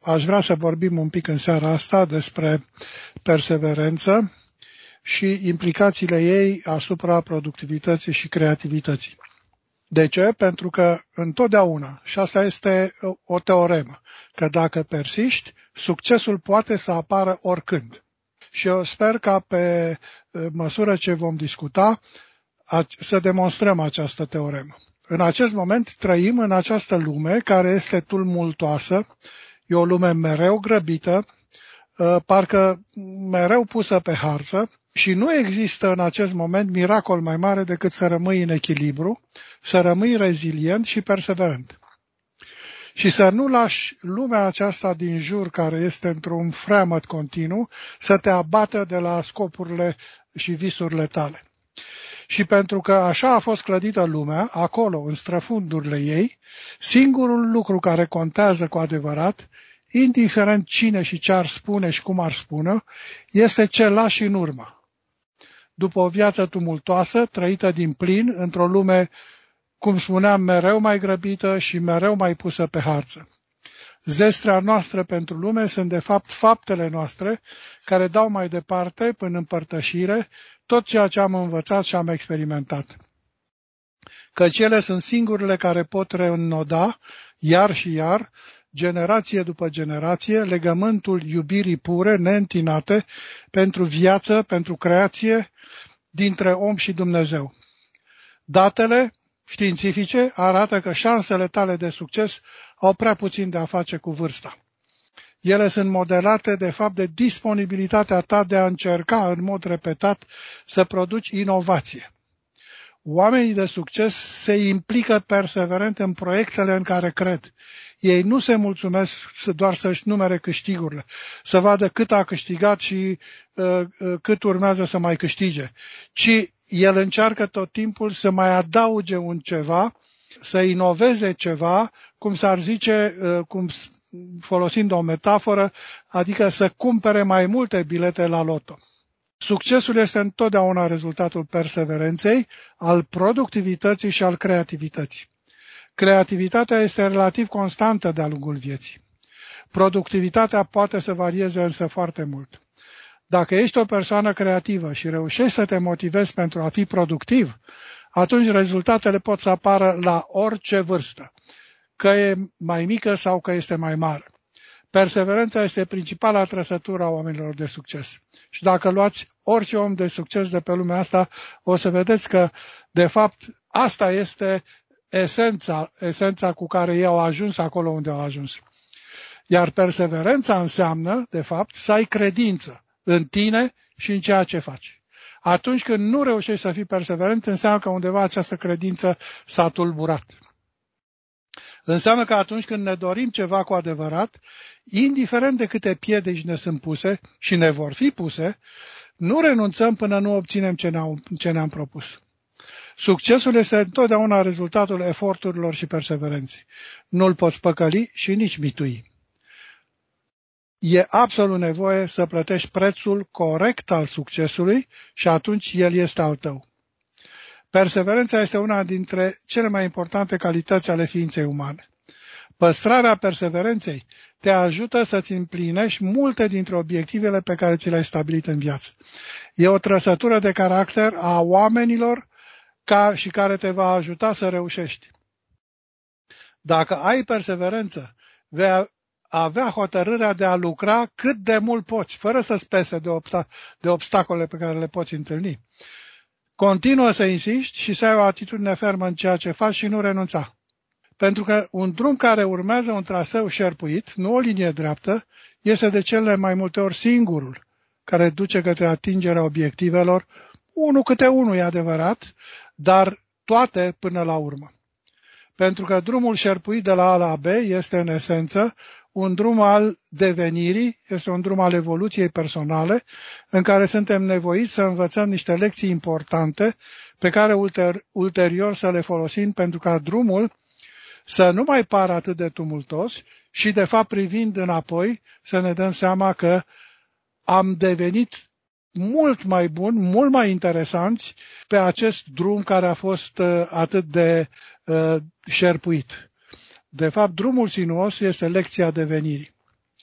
aș vrea să vorbim un pic în seara asta despre perseverență și implicațiile ei asupra productivității și creativității. De ce? Pentru că întotdeauna, și asta este o teoremă, că dacă persiști, succesul poate să apară oricând. Și eu sper ca pe măsură ce vom discuta să demonstrăm această teoremă. În acest moment trăim în această lume care este tumultoasă, e o lume mereu grăbită, parcă mereu pusă pe harță și nu există în acest moment miracol mai mare decât să rămâi în echilibru, să rămâi rezilient și perseverent. Și să nu lași lumea aceasta din jur, care este într-un freamăt continuu, să te abată de la scopurile și visurile tale. Și pentru că așa a fost clădită lumea, acolo, în străfundurile ei, singurul lucru care contează cu adevărat, indiferent cine și ce ar spune și cum ar spune, este ce lași în urmă. După o viață tumultoasă, trăită din plin, într-o lume, cum spuneam, mereu mai grăbită și mereu mai pusă pe harță. Zestrea noastră pentru lume sunt de fapt faptele noastre care dau mai departe, până în părtășire, tot ceea ce am învățat și am experimentat. Căci ele sunt singurele care pot reînnoda, iar și iar, generație după generație, legământul iubirii pure, neîntinate, pentru viață, pentru creație, dintre om și Dumnezeu. Datele științifice arată că șansele tale de succes au prea puțin de a face cu vârsta. Ele sunt modelate, de fapt, de disponibilitatea ta de a încerca în mod repetat să produci inovație. Oamenii de succes se implică perseverent în proiectele în care cred. Ei nu se mulțumesc doar să-și numere câștigurile, să vadă cât a câștigat și cât urmează să mai câștige, ci el încearcă tot timpul să mai adauge un ceva, să inoveze ceva, cum s-ar zice, folosind o metaforă, adică să cumpere mai multe bilete la loto. Succesul este întotdeauna rezultatul perseverenței, al productivității și al creativității. Creativitatea este relativ constantă de-a lungul vieții. Productivitatea poate să varieze însă foarte mult. Dacă ești o persoană creativă și reușești să te motivezi pentru a fi productiv, atunci rezultatele pot să apară la orice vârstă, că e mai mică sau că este mai mare. Perseverența este principala trăsătură a oamenilor de succes. Și dacă luați orice om de succes de pe lumea asta, o să vedeți că, de fapt, asta este esența cu care ei au ajuns acolo unde au ajuns. Iar perseverența înseamnă, de fapt, să ai credință în tine și în ceea ce faci. Atunci când nu reușești să fii perseverent, înseamnă că undeva această credință s-a tulburat. Înseamnă că atunci când ne dorim ceva cu adevărat, indiferent de câte piedici ne sunt puse și ne vor fi puse, nu renunțăm până nu obținem ce ne-am propus. Succesul este întotdeauna rezultatul eforturilor și perseverenței. Nu-l poți păcăli și nici mitui. E absolut nevoie să plătești prețul corect al succesului și atunci el este al tău. Perseverența este una dintre cele mai importante calități ale ființei umane. Păstrarea perseverenței te ajută să-ți împlinești multe dintre obiectivele pe care ți le-ai stabilit în viață. E o trăsătură de caracter a oamenilor și care te va ajuta să reușești. Dacă ai perseverență, vei avea hotărârea de a lucra cât de mult poți, fără să-ți pese de obstacolele pe care le poți întâlni. Continuă să insiști și să ai o atitudine fermă în ceea ce faci și nu renunța. Pentru că un drum care urmează un traseu șerpuit, nu o linie dreaptă, este de cele mai multe ori singurul care duce către atingerea obiectivelor, unul câte unul e adevărat, dar toate până la urmă. Pentru că drumul șerpuit de la A la B este în esență un drum al devenirii, este un drum al evoluției personale, în care suntem nevoiți să învățăm niște lecții importante pe care ulterior să le folosim pentru ca drumul să nu mai pară atât de tumultos și, de fapt, privind înapoi, să ne dăm seama că am devenit mult mai buni, mult mai interesanți pe acest drum care a fost atât de șerpuit. De fapt, drumul sinuos este lecția devenirii.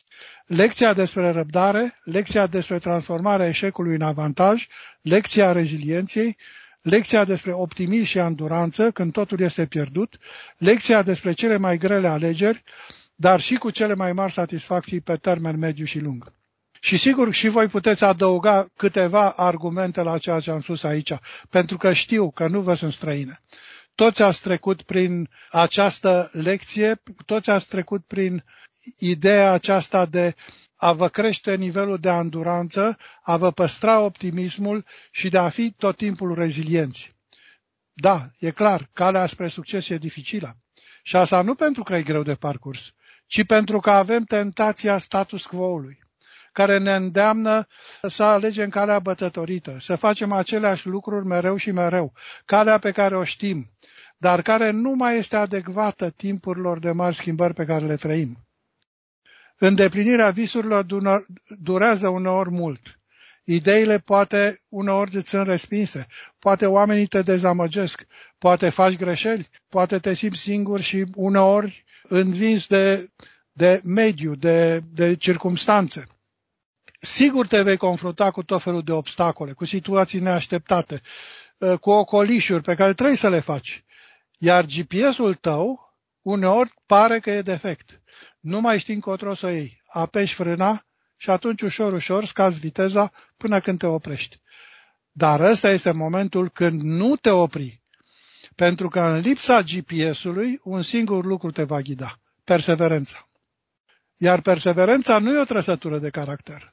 lecția despre răbdare, lecția despre transformarea eșecului în avantaj, lecția rezilienței, lecția despre optimism și anduranță când totul este pierdut, lecția despre cele mai grele alegeri, dar și cu cele mai mari satisfacții pe termen mediu și lung. Și sigur și voi puteți adăuga câteva argumente la ceea ce am spus aici, pentru că știu că nu vă sunt străine. Toți ați trecut prin această lecție, toți ați trecut prin ideea aceasta de a vă crește nivelul de anduranță, a vă păstra optimismul și de a fi tot timpul rezilienți. Da, e clar, calea spre succes e dificilă. Și asta nu pentru că e greu de parcurs, ci pentru că avem tentația status quo-ului, care ne îndeamnă să alegem calea bătătorită, să facem aceleași lucruri mereu și mereu, calea pe care o știm, dar care nu mai este adecvată timpurilor de mari schimbări pe care le trăim. Îndeplinirea visurilor durează uneori mult. Ideile poate uneori îți sunt respinse, poate oamenii te dezamăgesc, poate faci greșeli, poate te simți singur și uneori învins de mediu, de circumstanțe. Sigur te vei confrunta cu tot felul de obstacole, cu situații neașteptate, cu ocolișuri pe care trebuie să le faci. Iar GPS-ul tău uneori pare că e defect. Nu mai știi încotro să o iei. Apeși frâna și atunci ușor scazi viteza până când te oprești. Dar ăsta este momentul când nu te opri. Pentru că în lipsa GPS-ului un singur lucru te va ghida. Perseverența. Iar perseverența nu e o trăsătură de caracter.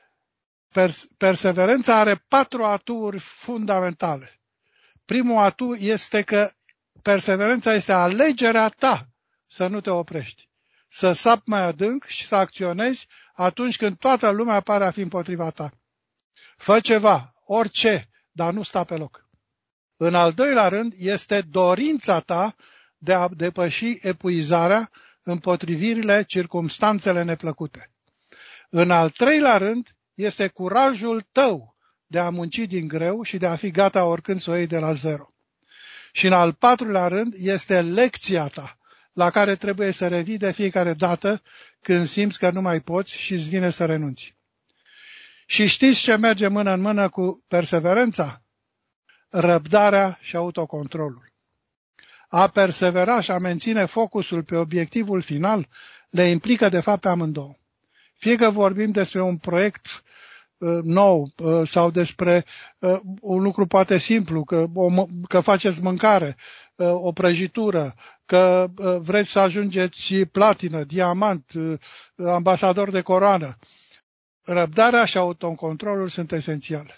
Perseverența are 4 aturi fundamentale. Primul atu este că perseverența este alegerea ta să nu te oprești, să sapi mai adânc și să acționezi atunci când toată lumea pare a fi împotriva ta. Fă ceva, orice, dar nu sta pe loc. În al doilea rând este dorința ta de a depăși epuizarea, împotrivirile, circumstanțele neplăcute. În al treilea rând este curajul tău de a munci din greu și de a fi gata oricând să o iei de la zero. Și în al patrulea rând este lecția ta, la care trebuie să revii de fiecare dată când simți că nu mai poți și îți vine să renunți. Și știți ce merge mână în mână cu perseverența? Răbdarea și autocontrolul. A persevera și a menține focusul pe obiectivul final le implică de fapt pe amândouă. Fie că vorbim despre un proiect nou sau despre un lucru poate simplu, că faceți mâncare, o prăjitură, că vreți să ajungeți platină, diamant, ambasador de coroană. Răbdarea și autocontrolul sunt esențiale.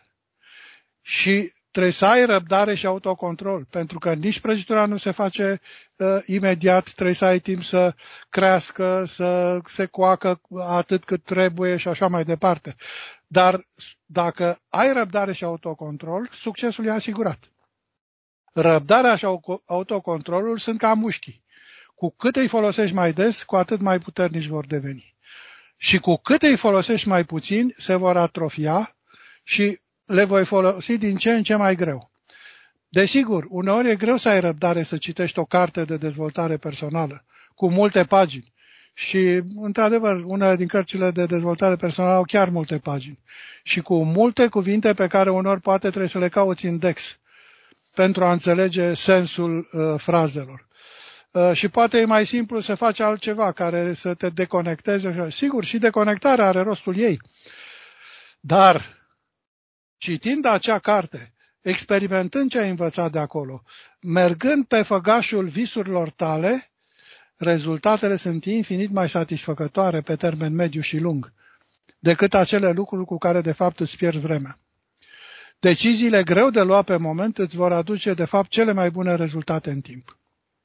Și trebuie să ai răbdare și autocontrol, pentru că nici prăjitura nu se face imediat, trebuie să ai timp să crească, să se coacă atât cât trebuie și așa mai departe. Dar dacă ai răbdare și autocontrol, succesul e asigurat. Răbdarea și autocontrolul sunt ca mușchii. Cu cât îi folosești mai des, cu atât mai puternici vor deveni. Și cu cât îi folosești mai puțin, se vor atrofia și le voi folosi din ce în ce mai greu. Desigur, uneori e greu să ai răbdare să citești o carte de dezvoltare personală, cu multe pagini. Și, într-adevăr, unele din cărțile de dezvoltare personală au chiar multe pagini. Și cu multe cuvinte pe care uneori poate trebuie să le cauți în Dex pentru a înțelege sensul frazelor. Și poate e mai simplu să faci altceva care să te deconecteze. Sigur, și deconectarea are rostul ei. Dar, citind acea carte, experimentând ce ai învățat de acolo, mergând pe făgașul visurilor tale, rezultatele sunt infinit mai satisfăcătoare pe termen mediu și lung decât acele lucruri cu care de fapt îți pierzi vremea. Deciziile greu de luat pe moment îți vor aduce de fapt cele mai bune rezultate în timp.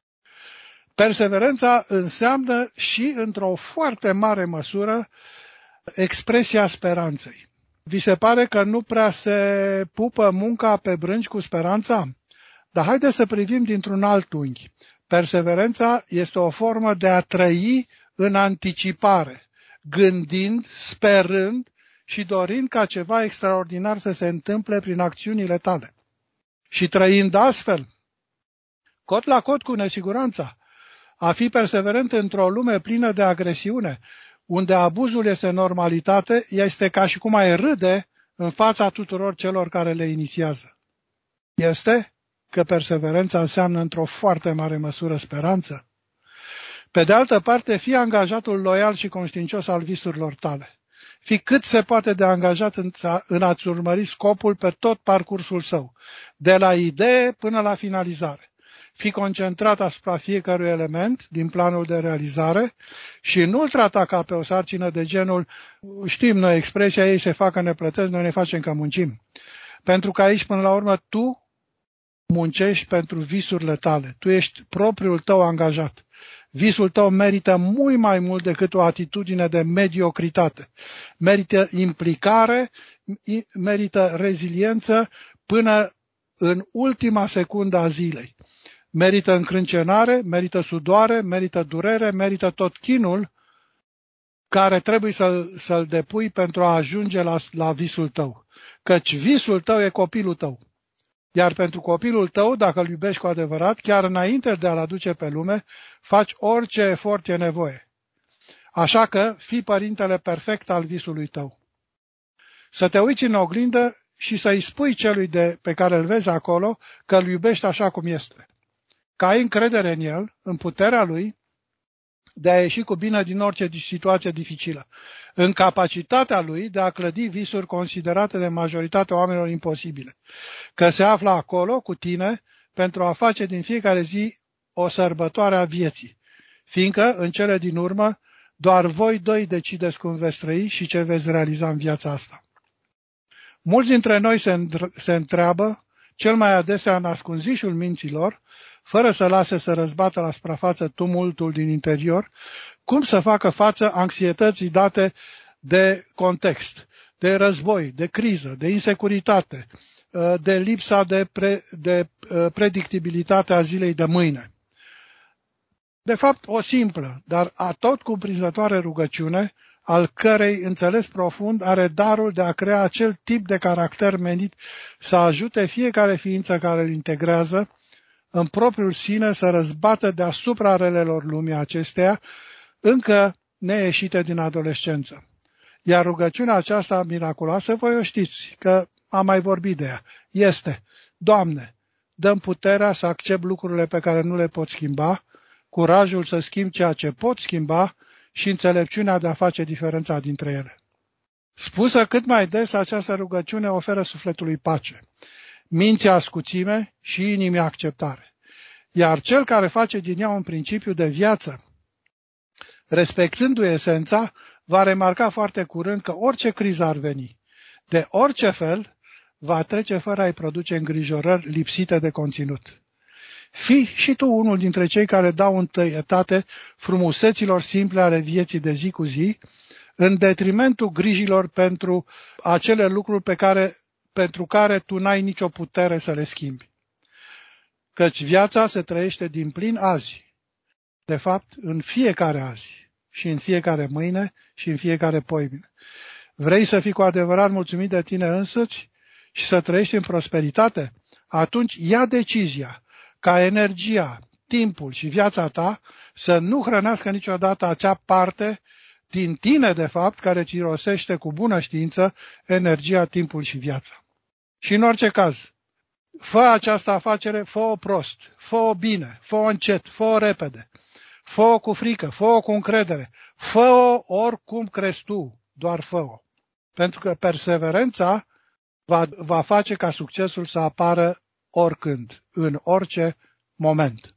Perseverența înseamnă și într-o foarte mare măsură expresia speranței. Vi se pare că nu prea se pupă munca pe brânci cu speranța? Dar haideți să privim dintr-un alt unghi. Perseverența este o formă de a trăi în anticipare, gândind, sperând și dorind ca ceva extraordinar să se întâmple prin acțiunile tale. Și trăind astfel, cot la cot cu nesiguranța, a fi perseverent într-o lume plină de agresiune, unde abuzul este normalitate, este ca și cum ai râde în fața tuturor celor care le inițiază. Este că perseverența înseamnă într-o foarte mare măsură speranță. Pe de altă parte, fii angajatul loial și conștiincios al visurilor tale. Fii cât se poate de angajat în a-ți urmări scopul pe tot parcursul său, de la idee până la finalizare. Fii concentrat asupra fiecărui element din planul de realizare și nu-l trata ca pe o sarcină de genul, știm noi expresia, ei se fac că ne plătesc, noi ne facem că muncim. Pentru că aici, până la urmă, tu muncești pentru visurile tale, tu ești propriul tău angajat. Visul tău merită mult mai mult decât o atitudine de mediocritate. Merită implicare, merită reziliență până în ultima secundă a zilei. Merită încrâncenare, merită sudoare, merită durere, merită tot chinul care trebuie să-l depui pentru a ajunge la visul tău. Căci visul tău e copilul tău. Iar pentru copilul tău, dacă îl iubești cu adevărat, chiar înainte de a-l aduce pe lume, faci orice efort e nevoie. Așa că fii părintele perfect al visului tău. Să te uiți în oglindă și să-i spui celui pe care îl vezi acolo că îl iubești așa cum este. Că ai încredere în el, în puterea lui, de a ieși cu bine din orice situație dificilă, în capacitatea lui de a clădi visuri considerate de majoritatea oamenilor imposibile, că se află acolo cu tine pentru a face din fiecare zi o sărbătoare a vieții, fiindcă, în cele din urmă, doar voi doi decideți cum veți trăi și ce veți realiza în viața asta. Mulți dintre noi se întreabă, cel mai adesea în ascunzișul minților, fără să lase să răzbată la suprafață tumultul din interior, cum să facă față anxietății date de context, de război, de criză, de insecuritate, de lipsa de predictibilitate a zilei de mâine. De fapt, o simplă, dar atot cuprinzătoare rugăciune, al cărei înțeles profund are darul de a crea acel tip de caracter menit să ajute fiecare ființă care îl integrează în propriul sine să răzbată deasupra relelor lumii acesteia, încă neieșite din adolescență. Iar rugăciunea aceasta miraculoasă, voi o știți, că am mai vorbit de ea, este: Doamne, dă-mi puterea să accept lucrurile pe care nu le pot schimba, curajul să schimb ceea ce pot schimba și înțelepciunea de a face diferența dintre ele. Spusă cât mai des, această rugăciune oferă sufletului pace, minții ascuțime și inimii acceptare. Iar cel care face din ea un principiu de viață, respectându-i esența, va remarca foarte curând că orice criză ar veni, de orice fel, va trece fără a-i produce îngrijorări lipsite de conținut. Fii și tu unul dintre cei care dau întâietate frumuseților simple ale vieții de zi cu zi, în detrimentul grijilor pentru acele lucruri pentru care tu n-ai nicio putere să le schimbi. Căci viața se trăiește din plin azi, de fapt în fiecare azi și în fiecare mâine și în fiecare poimine. Vrei să fii cu adevărat mulțumit de tine însuți și să trăiești în prosperitate? Atunci ia decizia ca energia, timpul și viața ta să nu hrănească niciodată acea parte din tine, de fapt, care ți rosește cu bună știință energia, timpul și viața. Și în orice caz, fă această afacere, fă-o prost, fă-o bine, fă-o încet, fă-o repede, fă-o cu frică, fă-o cu încredere, fă-o oricum crezi tu, doar fă-o. Pentru că perseverența va face ca succesul să apară oricând, în orice moment.